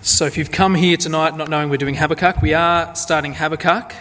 So if you've come here tonight not knowing we're doing Habakkuk, we are starting Habakkuk.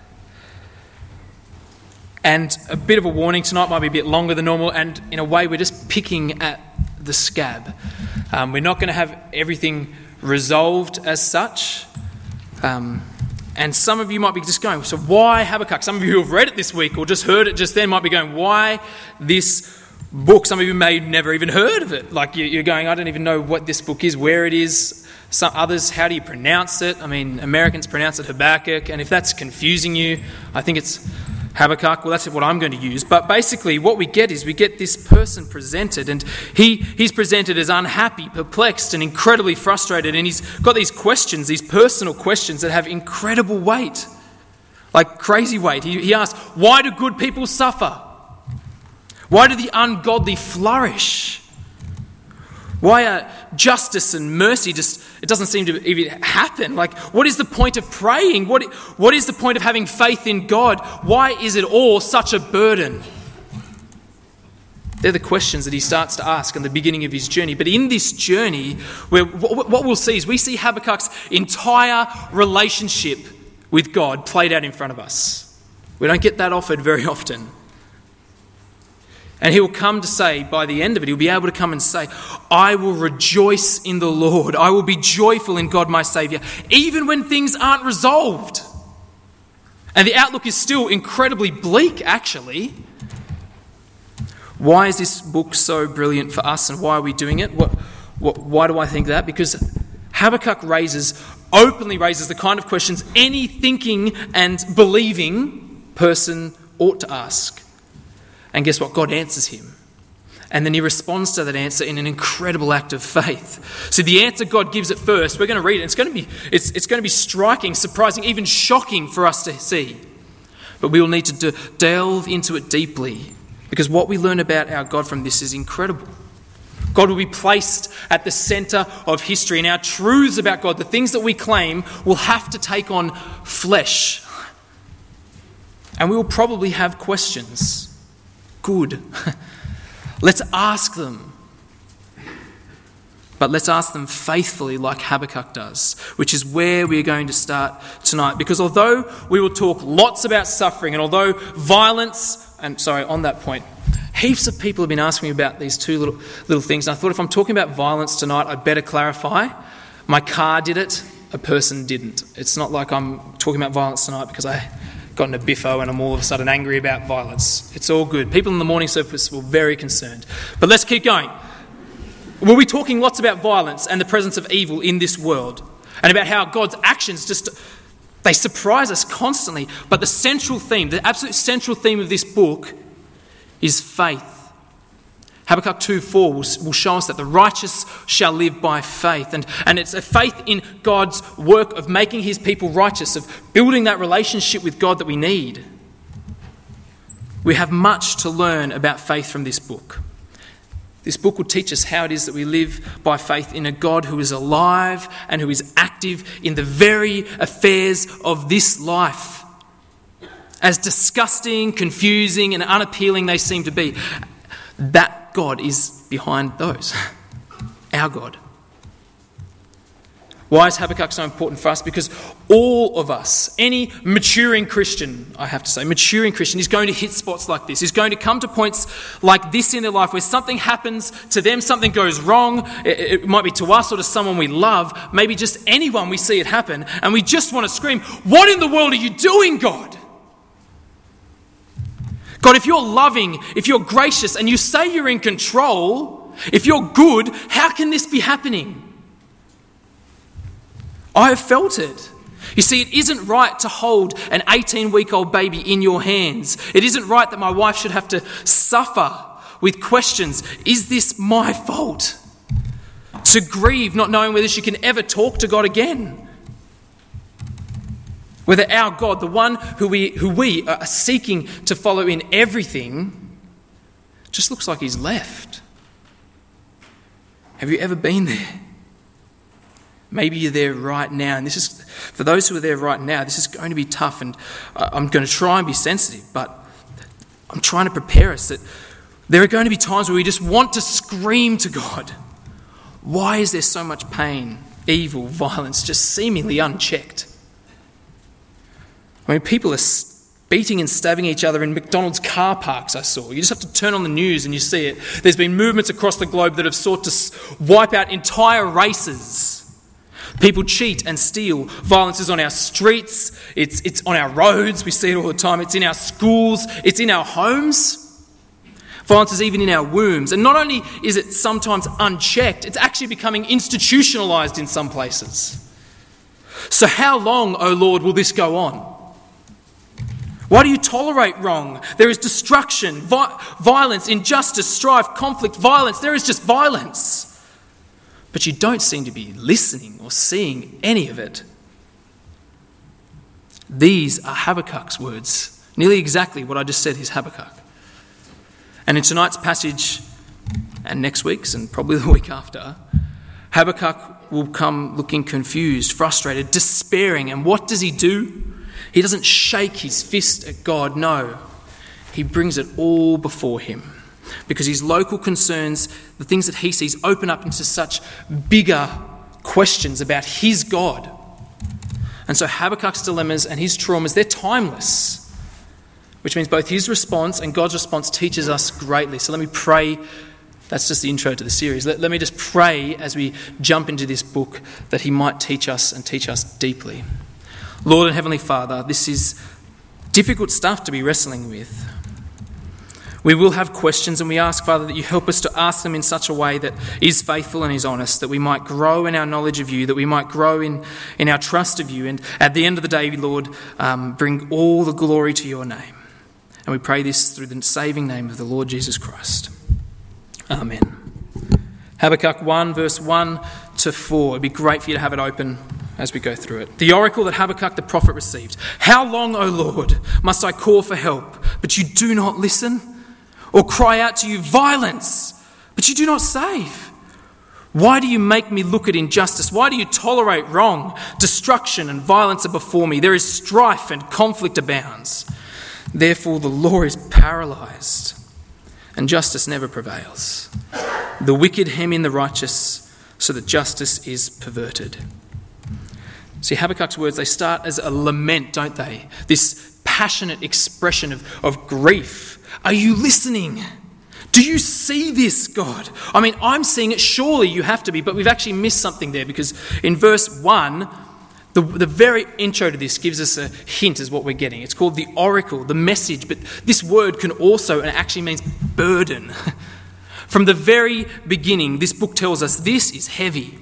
And a bit of a warning, tonight might be a bit longer than normal, and in a way we're just picking at the scab. We're not going to have everything resolved as such. And some of you might be just going, so why Habakkuk? Some of you who have read it this week or just heard it just then might be going, why this book? Some of you may have never even heard of it. Like you're going, I don't even know what this book is, where it is. Some others, how do you pronounce it? I mean, Americans pronounce it Habakkuk, and if that's confusing you, I think it's Habakkuk. Well, that's what I'm going to use. But basically what we get is we get this person presented, and he's presented as unhappy, perplexed, and incredibly frustrated, and he's got these questions, these personal questions that have incredible weight, like crazy weight. He asks, why do good people suffer? Why do the ungodly flourish? Why are justice and mercy it doesn't seem to even happen? Like, what is the point of praying? What is the point of having faith in God? Why is it all such a burden? They're the questions that he starts to ask in the beginning of his journey. But in this journey, what we'll see is we see Habakkuk's entire relationship with God played out in front of us. We don't get that offered very often. And he will come to say, by the end of it, he'll be able to come and say, I will rejoice in the Lord. I will be joyful in God my Saviour, even when things aren't resolved. And the outlook is still incredibly bleak, actually. Why is this book so brilliant for us, and why are we doing it? Why do I think that? Because Habakkuk openly raises the kind of questions any thinking and believing person ought to ask. And guess what? God answers him. And then he responds to that answer in an incredible act of faith. So the answer God gives at first, we're going to read it. It's going to be striking, surprising, even shocking for us to see. But we will need to delve into it deeply, because what we learn about our God from this is incredible. God will be placed at the centre of history, and our truths about God, the things that we claim, will have to take on flesh. And we will probably have questions. Good. Let's ask them. But let's ask them faithfully like Habakkuk does, which is where we're going to start tonight. Because although we will talk lots about suffering, and although violence, on that point, heaps of people have been asking me about these two little things. And I thought if I'm talking about violence tonight, I'd better clarify. My car did it, a person didn't. It's not like I'm talking about violence tonight because I got in a biffo and I'm all of a sudden angry about violence. It's all good. People in the morning service were very concerned. But let's keep going. We'll be talking lots about violence and the presence of evil in this world, and about how God's actions they surprise us constantly. But the central theme, the absolute central theme of this book is faith. Habakkuk 2:4 will show us that the righteous shall live by faith. And it's a faith in God's work of making his people righteous, of building that relationship with God that we need. We have much to learn about faith from this book. This book will teach us how it is that we live by faith in a God who is alive and who is active in the very affairs of this life. As disgusting, confusing, and unappealing they seem to be, that God is behind those. Our God. Why is Habakkuk so important for us? Because all of us, any maturing Christian, I have to say, maturing Christian is going to hit spots like this. Is going to come to points like this in their life where something happens to them, something goes wrong. It might be to us or to someone we love, maybe just anyone we see it happen, and we just want to scream, what in the world are you doing, God? God, if you're loving, if you're gracious, and you say you're in control, if you're good, how can this be happening? I have felt it. You see, it isn't right to hold an 18-week-old baby in your hands. It isn't right that my wife should have to suffer with questions. Is this my fault? To grieve, not knowing whether she can ever talk to God again. Whether our God, the one who we are seeking to follow in everything, just looks like he's left. Have you ever been there? Maybe you're there right now, and this is, for those who are there right now, this is going to be tough, and I'm going to try and be sensitive, but I'm trying to prepare us that there are going to be times where we just want to scream to God. Why is there so much pain? evil, violence, just seemingly unchecked. I mean, people are beating and stabbing each other in McDonald's car parks, I saw. You just have to turn on the news and you see it. There's been movements across the globe that have sought to wipe out entire races. People cheat and steal. Violence is on our streets. It's on our roads. We see it all the time. It's in our schools. It's in our homes. Violence is even in our wombs. And not only is it sometimes unchecked, it's actually becoming institutionalised in some places. So how long, O Lord, will this go on? Why do you tolerate wrong? There is destruction, violence, injustice, strife, conflict, violence. There is just violence. But you don't seem to be listening or seeing any of it. These are Habakkuk's words. Nearly exactly what I just said is Habakkuk. And in tonight's passage, and next week's, and probably the week after, Habakkuk will come looking confused, frustrated, despairing. And what does he do? He doesn't shake his fist at God, no. He brings it all before him. Because his local concerns, the things that he sees, open up into such bigger questions about his God. And so Habakkuk's dilemmas and his traumas, they're timeless. Which means both his response and God's response teaches us greatly. So let me pray. That's just the intro to the series. Let me just pray as we jump into this book that he might teach us and teach us deeply. Lord and Heavenly Father, this is difficult stuff to be wrestling with. We will have questions, and we ask, Father, that you help us to ask them in such a way that is faithful and is honest, that we might grow in our knowledge of you, that we might grow in our trust of you, and at the end of the day, Lord, bring all the glory to your name. And we pray this through the saving name of the Lord Jesus Christ. Amen. Habakkuk 1, verse 1 to 4. It'd be great for you to have it open as we go through it. The oracle that Habakkuk the prophet received. How long, O Lord, must I call for help, but you do not listen? Or cry out to you violence, but you do not save? Why do you make me look at injustice? Why do you tolerate wrong? Destruction and violence are before me. There is strife and conflict abounds. Therefore the law is paralysed, and justice never prevails. The wicked hem in the righteous, so that justice is perverted. See, Habakkuk's words, they start as a lament, don't they? This passionate expression of grief. Are you listening? Do you see this, God? I mean, I'm seeing it. Surely you have to be, but we've actually missed something there, because in verse 1, the very intro to this gives us a hint as what we're getting. It's called the oracle, the message, but this word can also, and it actually means burden. From the very beginning, this book tells us this is heavy.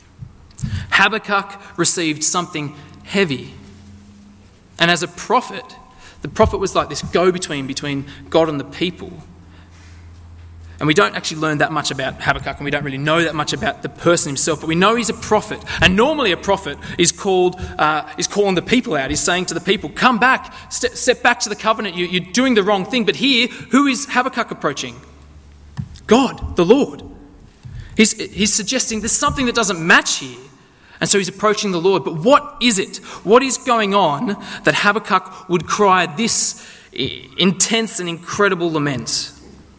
Habakkuk received something heavy. And as a prophet, the prophet was like this go-between between God and the people. And we don't actually learn that much about Habakkuk, and we don't really know that much about the person himself, but we know he's a prophet. And normally a prophet is calling the people out. He's saying to the people, come back, step back to the covenant. You're doing the wrong thing. But here, who is Habakkuk approaching? God, the Lord. He's suggesting there's something that doesn't match here. And so he's approaching the Lord. But what is it? What is going on that Habakkuk would cry this intense and incredible lament?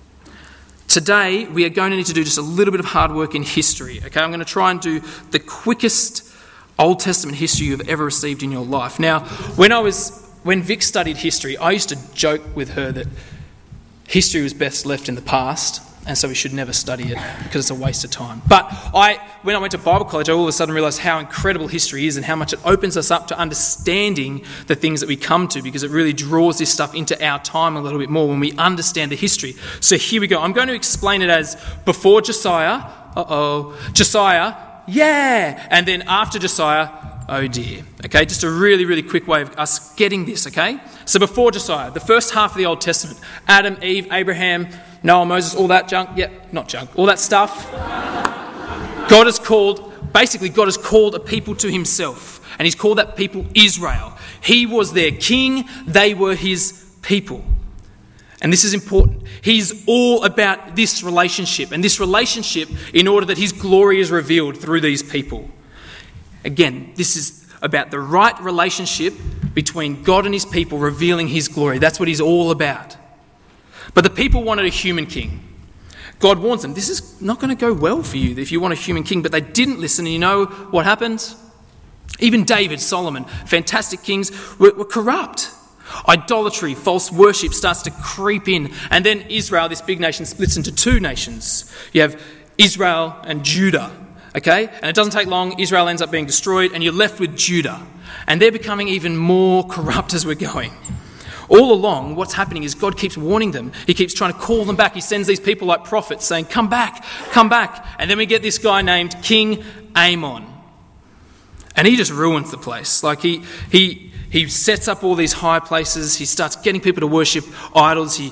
Today, we are going to need to do just a little bit of hard work in history. Okay, I'm going to try and do the Old Testament history you've ever received in your life. Now, when Vic studied history, I used to joke with her that history was best left in the past, and so we should never study it because it's a waste of time. But when I went to Bible college, I all of a sudden realised how incredible history is and how much it opens us up to understanding the things that we come to, because it really draws this stuff into our time a little bit more when we understand the history. So here we go. I'm going to explain it as before Josiah, Josiah, yeah, and then after Josiah, oh dear. Okay, just a really, really quick way of us getting this, okay? So before Josiah, the first half of the Old Testament, Adam, Eve, Abraham, Noah, Moses, all that junk. Yeah, not junk, all that stuff. God has called a people to himself, and he's called that people Israel. He was their king, they were his people. And this is important. He's all about this relationship, and this relationship in order that his glory is revealed through these people. Again, this is about the right relationship between God and his people revealing his glory. That's what he's all about. But the people wanted a human king. God warns them, this is not going to go well for you if you want a human king. But they didn't listen, and you know what happened? Even David, Solomon, fantastic kings, were corrupt. Idolatry, false worship starts to creep in. And then Israel, this big nation, splits into two nations. You have Israel and Judah, okay? And it doesn't take long, Israel ends up being destroyed, and you're left with Judah. And they're becoming even more corrupt as we're going. All along, what's happening is God keeps warning them. He keeps trying to call them back. He sends these people like prophets saying, come back, come back. And then we get this guy named King Amon. And he just ruins the place. Like he sets up all these high places. He starts getting people to worship idols. He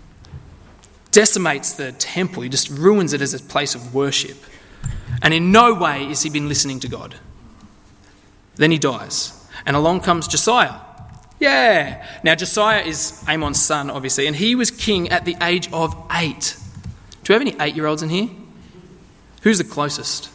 decimates the temple. He just ruins it as a place of worship. And in no way has he been listening to God. Then he dies. And along comes Josiah. Yeah. Now Josiah is Amon's son, obviously. And he was king at the age of 8. Do we have any 8-year-olds in here? Who's the closest?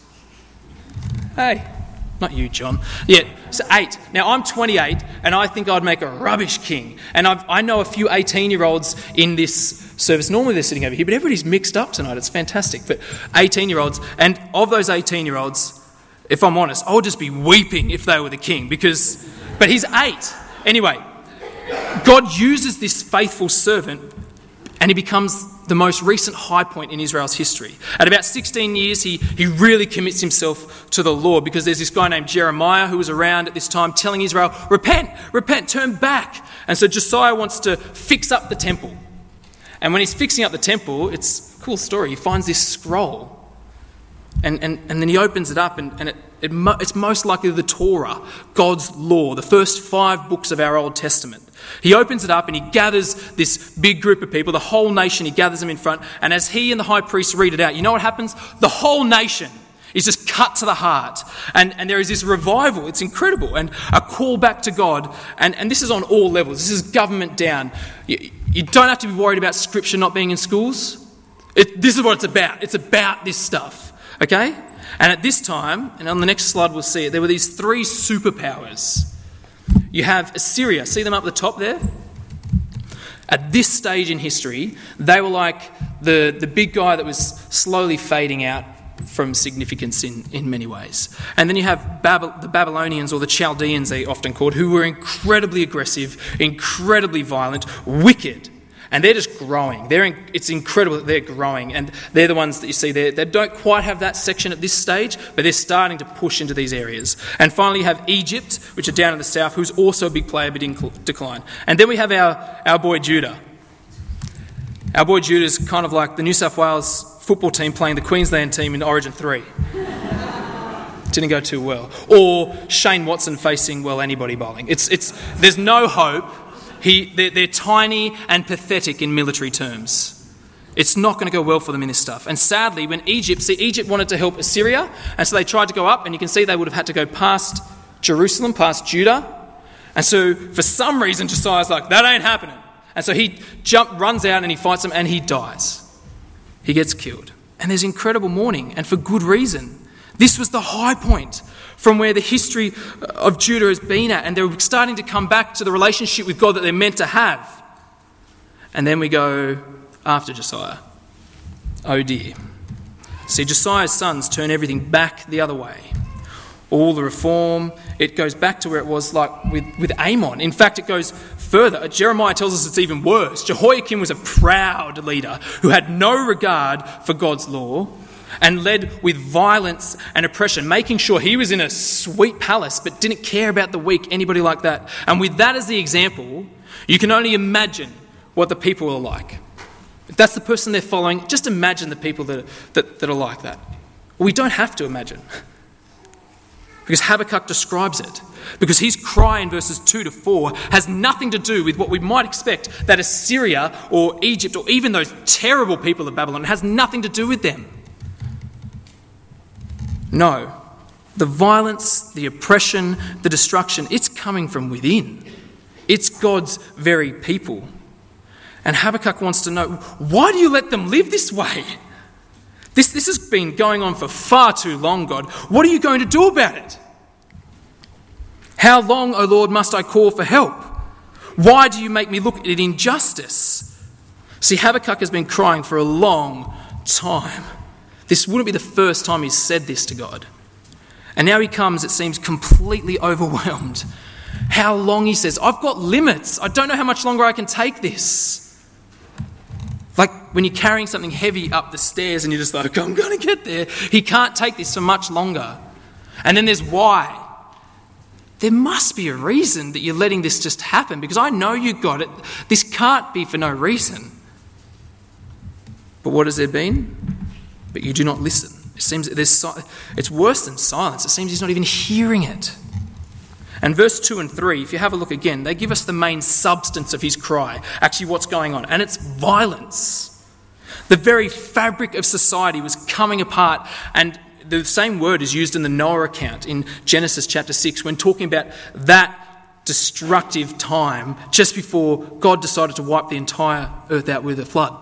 Hey. Not you, John. Yeah, so 8. Now, I'm 28, and I think I'd make a rubbish king. And I know a few 18-year-olds in this service. Normally they're sitting over here, but everybody's mixed up tonight. It's fantastic. But 18-year-olds, and of those 18-year-olds, if I'm honest, I would just be weeping if they were the king. But he's 8. Anyway, God uses this faithful servant, and he becomes the most recent high point in Israel's history. At about 16 years, he really commits himself to the Lord, because there's this guy named Jeremiah who was around at this time telling Israel, repent, turn back. And so Josiah wants to fix up the temple. And when he's fixing up the temple, it's a cool story. He finds this scroll. And then he opens it up, and it's most likely the Torah, God's law, the first 5 books of our Old Testament. He opens it up and he gathers this big group of people, the whole nation, he gathers them in front. And as he and the high priest read it out, you know what happens? The whole nation is just cut to the heart. And there is this revival. It's incredible. And a call back to God. And this is on all levels. This is government down. You don't have to be worried about scripture not being in schools. This is what it's about. It's about this stuff. Okay? And at this time, and on the next slide we'll see it, there were these 3 superpowers. You have Assyria. See them up the top there? At this stage in history, they were like the big guy that was slowly fading out from significance in many ways. And then you have the Babylonians, or the Chaldeans they often called, who were incredibly aggressive, incredibly violent, wicked. And they're just growing. It's incredible that they're growing. And they're the ones that you see there. They don't quite have that section at this stage, but they're starting to push into these areas. And finally you have Egypt, which are down in the south, who's also a big player but in decline. And then we have our boy Judah. Our boy Judah is kind of like the New South Wales football team playing the Queensland team in Origin 3. Didn't go too well. Or Shane Watson facing, anybody bowling. There's no hope. They're tiny and pathetic in military terms. It's not going to go well for them in this stuff. And sadly, when Egypt wanted to help Assyria, and so they tried to go up, and you can see they would have had to go past Jerusalem, past Judah. And so for some reason, Josiah's like, that ain't happening. And so he runs out and he fights them, and he dies. He gets killed. And there's incredible mourning, and for good reason. This was the high point from where the history of Judah has been at, and they're starting to come back to the relationship with God that they're meant to have. And then we go after Josiah. Oh dear. See, Josiah's sons turn everything back the other way. All the reform, it goes back to where it was like with Amon. In fact, it goes further. Jeremiah tells us it's even worse. Jehoiakim was a proud leader who had no regard for God's law, and led with violence and oppression, making sure he was in a sweet palace but didn't care about the weak, anybody like that. And with that as the example, you can only imagine what the people are like. If that's the person they're following, just imagine the people that are like that. We don't have to imagine. Because Habakkuk describes it. Because his cry in verses 2 to 4 has nothing to do with what we might expect that Assyria or Egypt or even those terrible people of Babylon, it has nothing to do with them. No, the violence, the oppression, the destruction, it's coming from within. It's God's very people. And Habakkuk wants to know, why do you let them live this way? This has been going on for far too long, God. What are you going to do about it? How long, O Lord, must I call for help? Why do you make me look at injustice? See, Habakkuk has been crying for a long time. This wouldn't be the first time he's said this to God. And now he comes, it seems, completely overwhelmed. How long, he says, I've got limits. I don't know how much longer I can take this. Like when you're carrying something heavy up the stairs and you're just like, I'm going to get there. He can't take this for much longer. And then there's why. There must be a reason that you're letting this just happen, because I know you got it. This can't be for no reason. But what has there been? But you do not listen. It seems it's worse than silence. It seems he's not even hearing it. And verse 2 and 3, if you have a look again, they give us the main substance of his cry, actually what's going on, and it's violence. The very fabric of society was coming apart, and the same word is used in the Noah account in Genesis chapter 6 when talking about that destructive time just before God decided to wipe the entire earth out with a flood.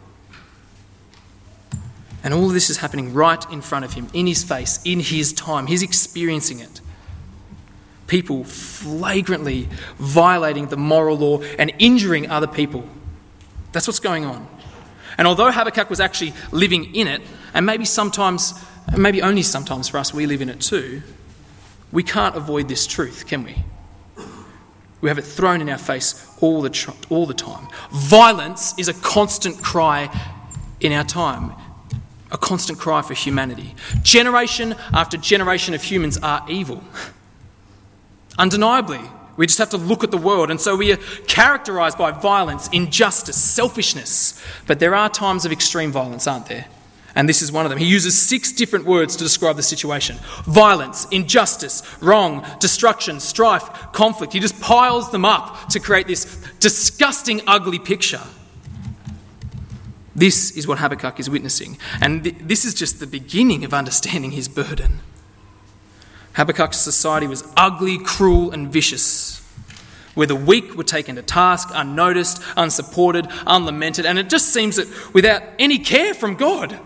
And all of this is happening right in front of him, in his face, in his time. He's experiencing it. People flagrantly violating the moral law and injuring other people. That's what's going on. And although Habakkuk was actually living in it, and maybe only sometimes for us we live in it too, we can't avoid this truth, can we? We have it thrown in our face all the time. Violence is a constant cry in our time. A constant cry for humanity. Generation after generation of humans are evil. Undeniably. We just have to look at the world, and so we are characterised by violence, injustice, selfishness. But there are times of extreme violence, aren't there? And this is one of them. He uses 6 different words to describe the situation. Violence, injustice, wrong, destruction, strife, conflict. He just piles them up to create this disgusting, ugly picture. This is what Habakkuk is witnessing. And this is just the beginning of understanding his burden. Habakkuk's society was ugly, cruel and vicious, where the weak were taken to task, unnoticed, unsupported, unlamented, and it just seems that without any care from God.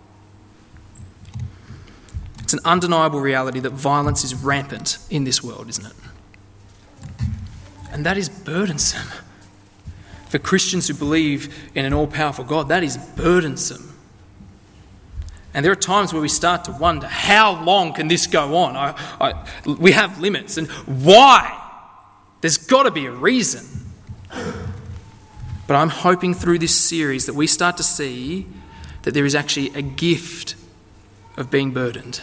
It's an undeniable reality that violence is rampant in this world, isn't it? And that is burdensome. For Christians who believe in an all-powerful God, that is burdensome. And there are times where we start to wonder, how long can this go on? We have limits, and why? There's got to be a reason. But I'm hoping through this series that we start to see that there is actually a gift of being burdened,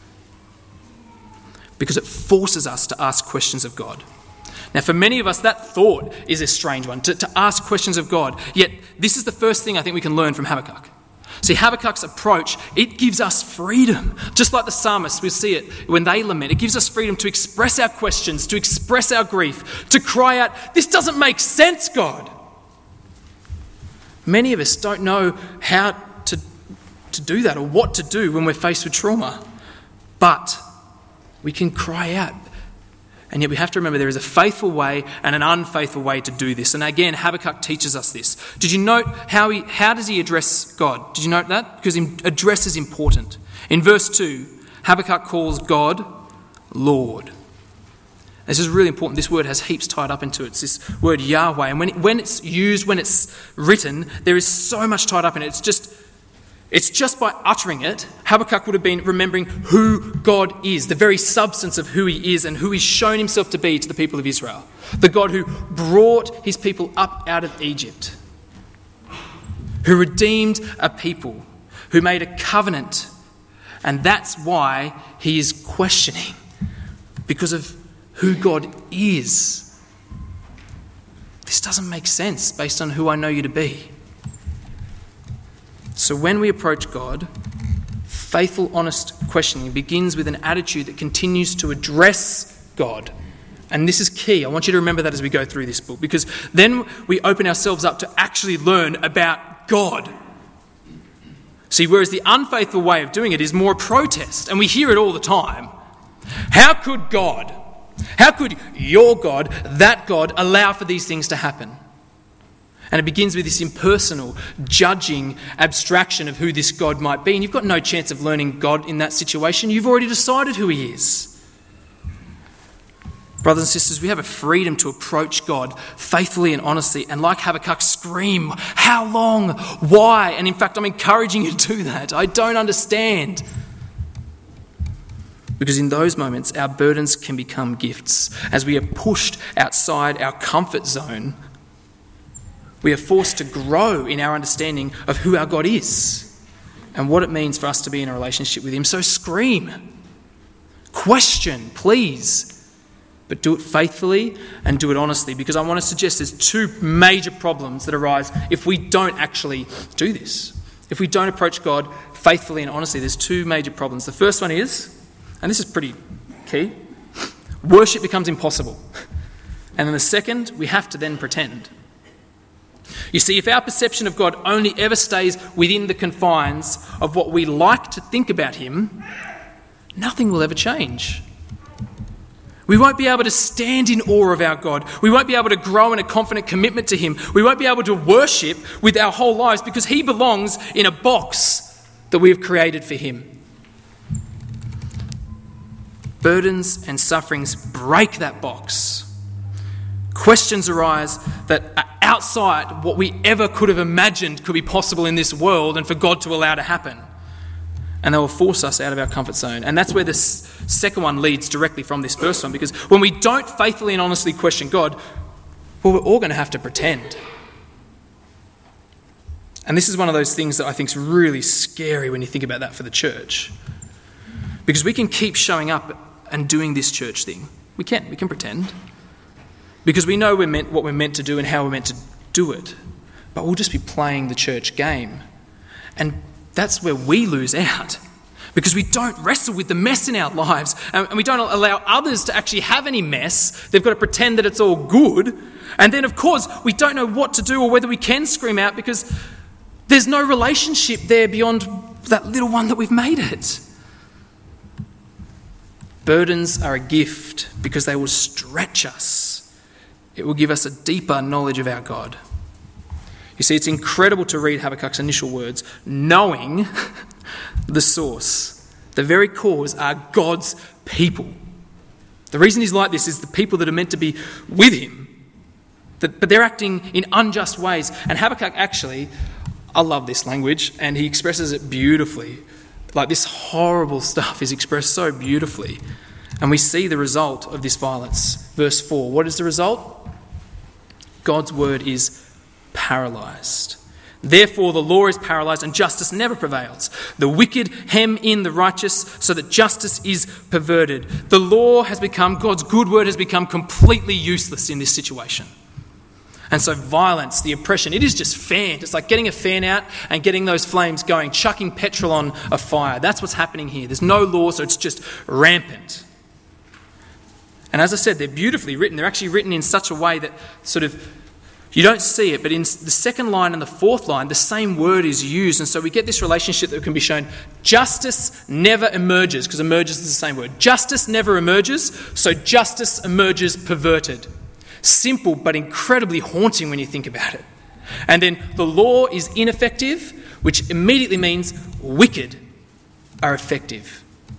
because it forces us to ask questions of God. Now, for many of us, that thought is a strange one, to ask questions of God. Yet, this is the first thing I think we can learn from Habakkuk. See, Habakkuk's approach, it gives us freedom. Just like the psalmists, we see it when they lament. It gives us freedom to express our questions, to express our grief, to cry out, this doesn't make sense, God. Many of us don't know how to do that or what to do when we're faced with trauma. But we can cry out. And yet we have to remember there is a faithful way and an unfaithful way to do this. And again, Habakkuk teaches us this. Did you note how does he address God? Did you note that? Because address is important. In verse 2, Habakkuk calls God Lord. This is really important. This word has heaps tied up into it. It's this word Yahweh. And when it's used, when it's written, there is so much tied up in it. It's just by uttering it, Habakkuk would have been remembering who God is, the very substance of who he is and who he's shown himself to be to the people of Israel. The God who brought his people up out of Egypt, who redeemed a people, who made a covenant. And that's why he is questioning, because of who God is. This doesn't make sense based on who I know you to be. So when we approach God, faithful, honest questioning begins with an attitude that continues to address God. And this is key. I want you to remember that as we go through this book, because then we open ourselves up to actually learn about God. See, whereas the unfaithful way of doing it is more protest, and we hear it all the time. How could God, how could your God, that God, allow for these things to happen? And it begins with this impersonal, judging abstraction of who this God might be. And you've got no chance of learning God in that situation. You've already decided who he is. Brothers and sisters, we have a freedom to approach God faithfully and honestly, and like Habakkuk, scream, how long? Why? And in fact, I'm encouraging you to do that. I don't understand. Because in those moments, our burdens can become gifts. As we are pushed outside our comfort zone, we are forced to grow in our understanding of who our God is and what it means for us to be in a relationship with him. So scream, question, please, but do it faithfully and do it honestly, because I want to suggest there's two major problems that arise if we don't actually do this. If we don't approach God faithfully and honestly, there's two major problems. The first one is, and this is pretty key, worship becomes impossible. And then the second, we have to then pretend. You see, if our perception of God only ever stays within the confines of what we like to think about him, nothing will ever change. We won't be able to stand in awe of our God. We won't be able to grow in a confident commitment to him. We won't be able to worship with our whole lives because he belongs in a box that we have created for him. Burdens and sufferings break that box. Questions arise that are outside what we ever could have imagined could be possible in this world and for God to allow to happen. And they will force us out of our comfort zone. And that's where the second one leads directly from this first one, because when we don't faithfully and honestly question God, well, we're all going to have to pretend. And this is one of those things that I think is really scary when you think about that for the church. Because we can keep showing up and doing this church thing. We can pretend. Because we know what we're meant to do and how we're meant to do it. But we'll just be playing the church game. And that's where we lose out, because we don't wrestle with the mess in our lives and we don't allow others to actually have any mess. They've got to pretend that it's all good. And then, of course, we don't know what to do or whether we can scream out because there's no relationship there beyond that little one that we've made it. Burdens are a gift because they will stretch us. It will give us a deeper knowledge of our God. You see, it's incredible to read Habakkuk's initial words, knowing the source. The very cause are God's people. The reason he's like this is the people that are meant to be with him, but they're acting in unjust ways. And Habakkuk actually, I love this language, and he expresses it beautifully. Like, this horrible stuff is expressed so beautifully. And we see the result of this violence. Verse 4, what is the result? God's word is paralysed. Therefore the law is paralysed and justice never prevails. The wicked hem in the righteous so that justice is perverted. The law has become, God's good word has become completely useless in this situation. And so violence, the oppression, it is just fanned. It's like getting a fan out and getting those flames going, chucking petrol on a fire. That's what's happening here. There's no law, so it's just rampant. And as I said, they're beautifully written. They're actually written in such a way that sort of, you don't see it, but in the second line and the fourth line, the same word is used. And so we get this relationship that can be shown. Justice never emerges, because emerges is the same word. Justice never emerges, so justice emerges perverted. Simple, but incredibly haunting when you think about it. And then the law is ineffective, which immediately means wicked are effective.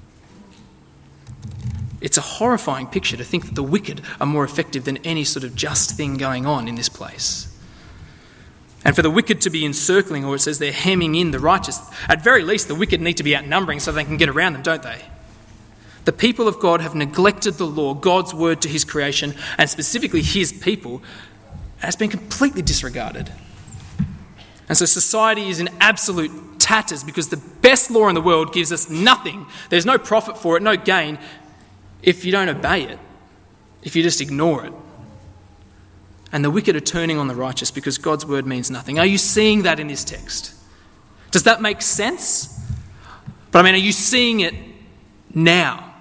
It's a horrifying picture to think that the wicked are more effective than any sort of just thing going on in this place. And for the wicked to be encircling, or it says they're hemming in the righteous, at very least the wicked need to be outnumbering so they can get around them, don't they? The people of God have neglected the law, God's word to his creation, and specifically his people, and it's been completely disregarded. And so society is in absolute tatters because the best law in the world gives us nothing. There's no profit for it, no gain, if you don't obey it, if you just ignore it. And the wicked are turning on the righteous because God's word means nothing. Are you seeing that in this text? Does that make sense? But I mean, are you seeing it now?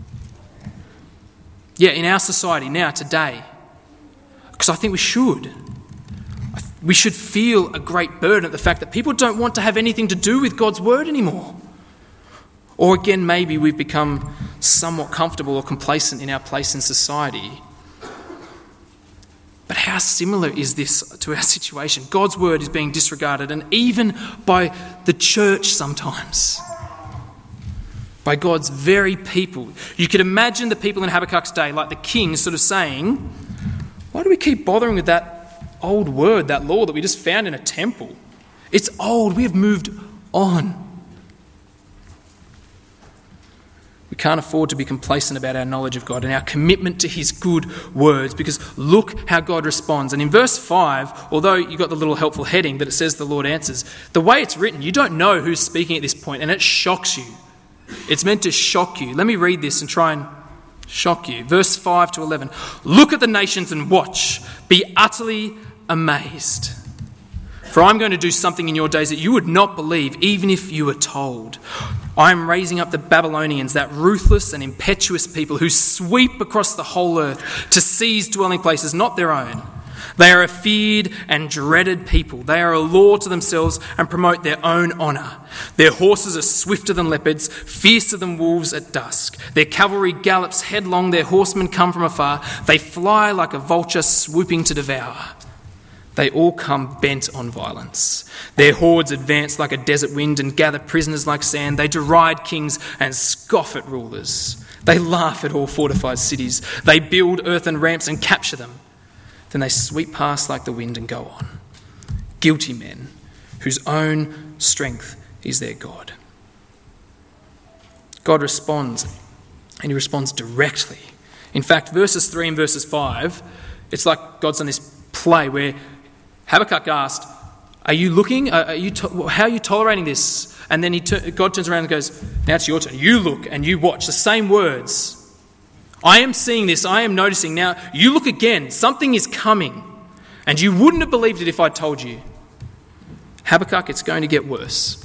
Yeah, in our society now, today. Because I think we should. We should feel a great burden at the fact that people don't want to have anything to do with God's word anymore. Or again, maybe we've become somewhat comfortable or complacent in our place in society. But how similar is this to our situation? God's word is being disregarded, and even by the church sometimes. by God's very people. You could imagine the people in Habakkuk's day, like the king, sort of saying, why do we keep bothering with that old word, that law that we just found in a temple? It's old. We have moved on. We can't afford to be complacent about our knowledge of God and our commitment to his good words, because look how God responds. And in verse 5, although you got the little helpful heading that it says the Lord answers, the way it's written, you don't know who's speaking at this point, and it shocks you. It's meant to shock you. Let me read this and try and shock you. Verse 5 to 11. Look at the nations and watch. Be utterly amazed. For I'm going to do something in your days that you would not believe, even if you were told. I am raising up the Babylonians, that ruthless and impetuous people who sweep across the whole earth to seize dwelling places not their own. They are a feared and dreaded people. They are a law to themselves and promote their own honour. Their horses are swifter than leopards, fiercer than wolves at dusk. Their cavalry gallops headlong, their horsemen come from afar. They fly like a vulture swooping to devour. They all come bent on violence. Their hordes advance like a desert wind and gather prisoners like sand. They deride kings and scoff at rulers. They laugh at all fortified cities. They build earthen ramps and capture them. Then they sweep past like the wind and go on. Guilty men whose own strength is their God. God responds, and he responds directly. In fact, verses 3 and verses 5, it's like God's done this play where Habakkuk asked, are you looking? How are you tolerating this? And then God turns around and goes, now it's your turn. You look and you watch. The same words. I am seeing this. I am noticing. Now you look again. Something is coming. And you wouldn't have believed it if I told you. Habakkuk, it's going to get worse.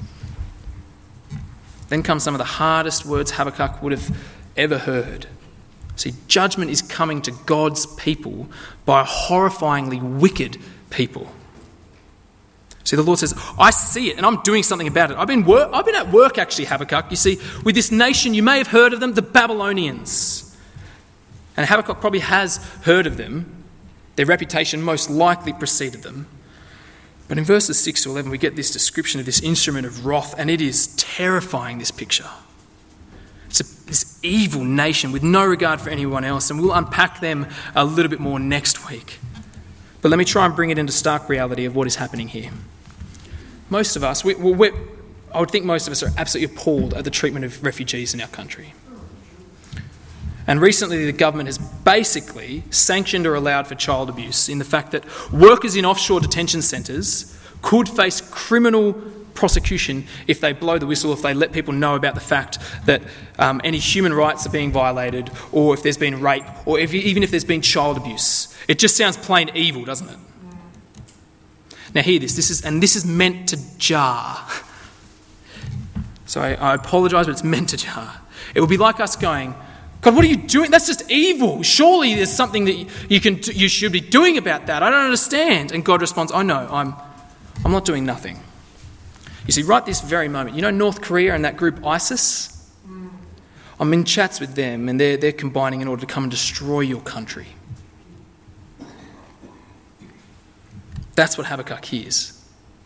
Then come some of the hardest words Habakkuk would have ever heard. See, judgment is coming to God's people by a horrifyingly wicked people. See, the Lord says, I see it and I'm doing something about it. I've been at work actually, Habakkuk. You see, with this nation, you may have heard of them, the Babylonians. And Habakkuk probably has heard of them. Their reputation most likely preceded them. But in verses 6 to 11, we get this description of this instrument of wrath, and it is terrifying, this picture. It's this evil nation with no regard for anyone else, and we'll unpack them a little bit more next week. But let me try and bring it into stark reality of what is happening here. Most of us, I would think most of us are absolutely appalled at the treatment of refugees in our country. And recently the government has basically sanctioned or allowed for child abuse in the fact that workers in offshore detention centres could face criminal prosecution if they blow the whistle, if they let people know about the fact that any human rights are being violated, or if there's been rape, or even if there's been child abuse. It just sounds plain evil, doesn't it? Now hear this. This is meant to jar. So I apologise, but it's meant to jar. It would be like us going, God, what are you doing? That's just evil. Surely there's something that you should be doing about that. I don't understand. And God responds, I know, I'm not doing nothing. You see, right this very moment, you know North Korea and that group ISIS? I'm in chats with them, and they're combining in order to come and destroy your country. That's what Habakkuk hears.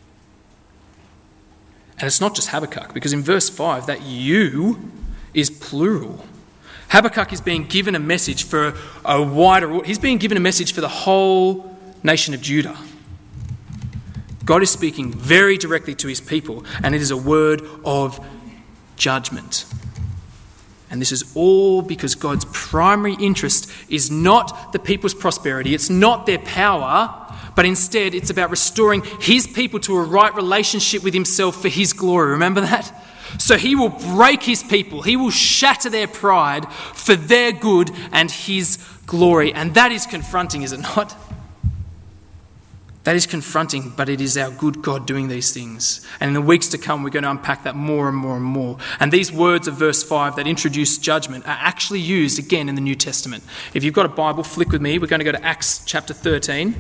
And it's not just Habakkuk, because in verse 5, that you is plural. Habakkuk is being given a message for a wider... He's being given a message for the whole nation of Judah. God is speaking very directly to his people, and it is a word of judgment. And this is all because God's primary interest is not the people's prosperity, it's not their power, but instead it's about restoring his people to a right relationship with himself for his glory. Remember that? So he will break his people, he will shatter their pride for their good and his glory. And that is confronting, is it not? That is confronting, but it is our good God doing these things. And in the weeks to come, we're going to unpack that more and more and more. And these words of verse 5 that introduce judgment are actually used again in the New Testament. If you've got a Bible, flick with me. We're going to go to Acts chapter 13.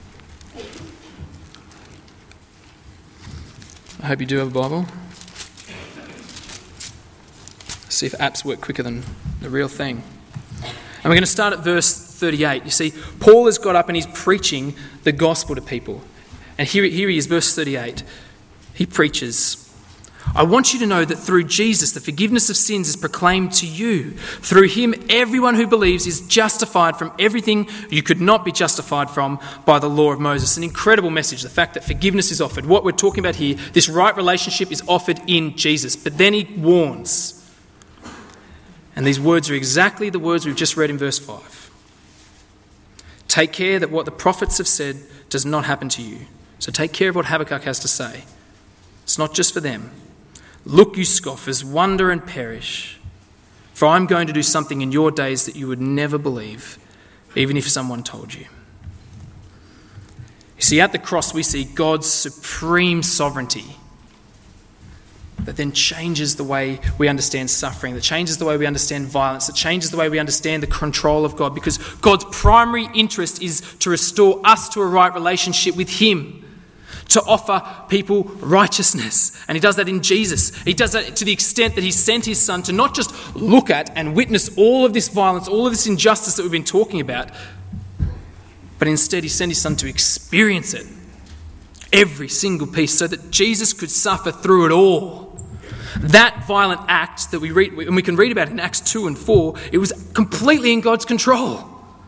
I hope you do have a Bible. See if apps work quicker than the real thing. And we're going to start at verse 38. You see, Paul has got up and he's preaching the gospel to people. And here he is, verse 38. He preaches, I want you to know that through Jesus, the forgiveness of sins is proclaimed to you. Through him, everyone who believes is justified from everything you could not be justified from by the law of Moses. An incredible message, the fact that forgiveness is offered. What we're talking about here, this right relationship is offered in Jesus. But then he warns. And these words are exactly the words we've just read in verse 5. Take care that what the prophets have said does not happen to you. So take care of what Habakkuk has to say. It's not just for them. Look, you scoffers, wonder and perish. For I'm going to do something in your days that you would never believe, even if someone told you. You see, at the cross we see God's supreme sovereignty that then changes the way we understand suffering, that changes the way we understand violence, that changes the way we understand the control of God, because God's primary interest is to restore us to a right relationship with him, to offer people righteousness. And he does that in Jesus. He does that to the extent that he sent his son to not just look at and witness all of this violence, all of this injustice that we've been talking about, but instead he sent his son to experience it, every single piece, so that Jesus could suffer through it all. That violent act that we read, and we can read about in Acts 2 and 4, it was completely in God's control.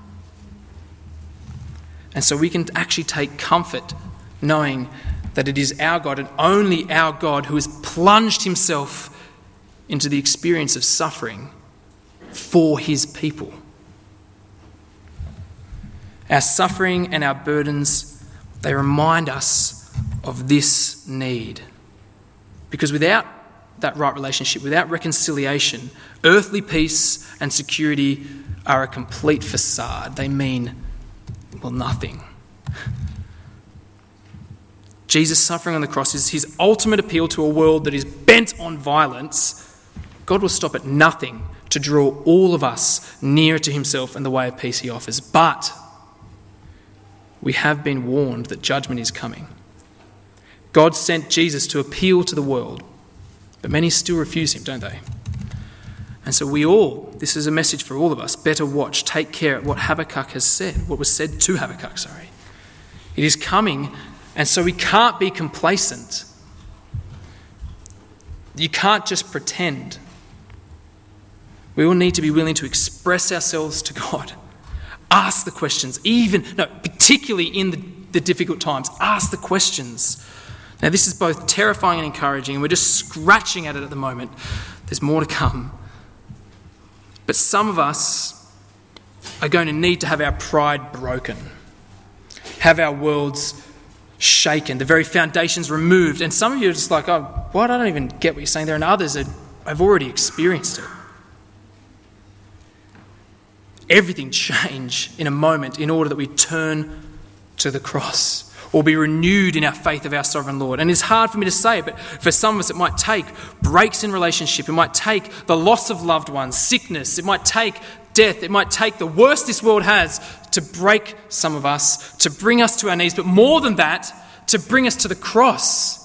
And so we can actually take comfort knowing that it is our God and only our God who has plunged himself into the experience of suffering for his people. Our suffering and our burdens, they remind us of this need. Because without that right relationship, without reconciliation, earthly peace and security are a complete facade. They mean, well, nothing. Jesus' suffering on the cross is his ultimate appeal to a world that is bent on violence. God will stop at nothing to draw all of us nearer to himself and the way of peace he offers. But we have been warned that judgment is coming. God sent Jesus to appeal to the world, but many still refuse him, don't they? And so this is a message for all of us, better watch, take care of what Habakkuk has said, what was said to Habakkuk, It is coming. And so we can't be complacent. You can't just pretend. We will need to be willing to express ourselves to God. Ask the questions, particularly in the difficult times. Ask the questions. Now, this is both terrifying and encouraging, and we're just scratching at it at the moment. There's more to come. But some of us are going to need to have our pride broken, have our worlds shaken, the very foundations removed. And some of you are just like, oh, what? I don't even get what you're saying there. And others have already experienced it. Everything change in a moment in order that we turn to the cross or be renewed in our faith of our sovereign Lord. And it's hard for me to say, but for some of us it might take breaks in relationship. It might take the loss of loved ones, sickness. It might take death. It might take the worst this world has to break some of us, to bring us to our knees, but more than that, to bring us to the cross.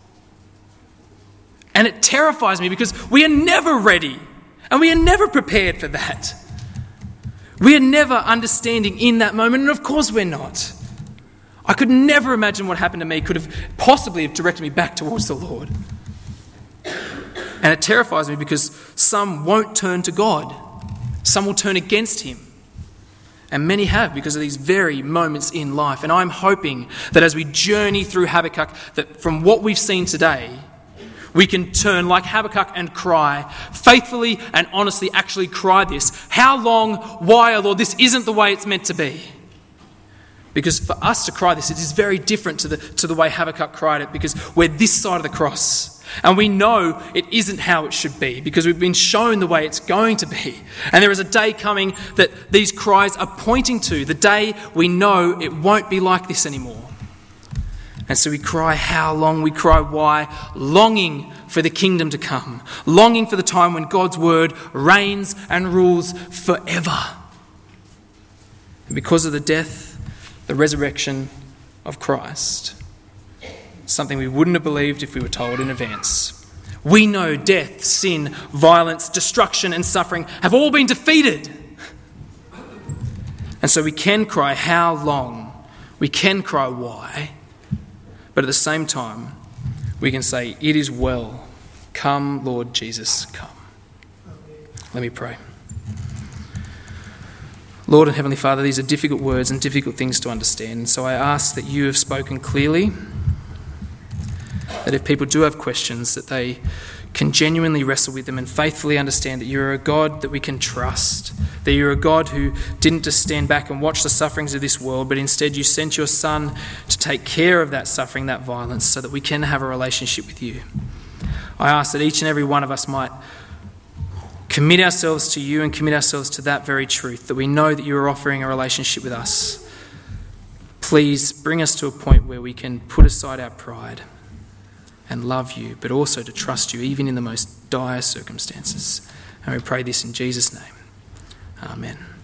And it terrifies me because we are never ready and we are never prepared for that. We are never understanding in that moment, and of course we're not. I could never imagine what happened to me could have possibly directed me back towards the Lord. And it terrifies me because some won't turn to God. Some will turn against him. And many have because of these very moments in life. And I'm hoping that as we journey through Habakkuk, that from what we've seen today, we can turn like Habakkuk and cry, faithfully and honestly actually cry this. How long? Why, O Lord? This isn't the way it's meant to be. Because for us to cry this, it is very different to the way Habakkuk cried it, because we're this side of the cross. And we know it isn't how it should be because we've been shown the way it's going to be. And there is a day coming that these cries are pointing to, the day we know it won't be like this anymore. And so we cry how long, we cry why, longing for the kingdom to come, longing for the time when God's word reigns and rules forever. And because of the death, the resurrection of Christ, something we wouldn't have believed if we were told in advance. We know death, sin, violence, destruction and suffering have all been defeated. And so we can cry how long, we can cry why, but at the same time we can say it is well Come, Lord Jesus, come. Let me pray. Lord and Heavenly Father, these are difficult words and difficult things to understand. And so I ask that you have spoken clearly, that if people do have questions, that they can genuinely wrestle with them and faithfully understand that you're a God that we can trust, that you're a God who didn't just stand back and watch the sufferings of this world, but instead you sent your Son to take care of that suffering, that violence, so that we can have a relationship with you. I ask that each and every one of us might commit ourselves to you and commit ourselves to that very truth, that we know that you are offering a relationship with us. Please bring us to a point where we can put aside our pride and love you, but also to trust you even in the most dire circumstances. And we pray this in Jesus' name. Amen.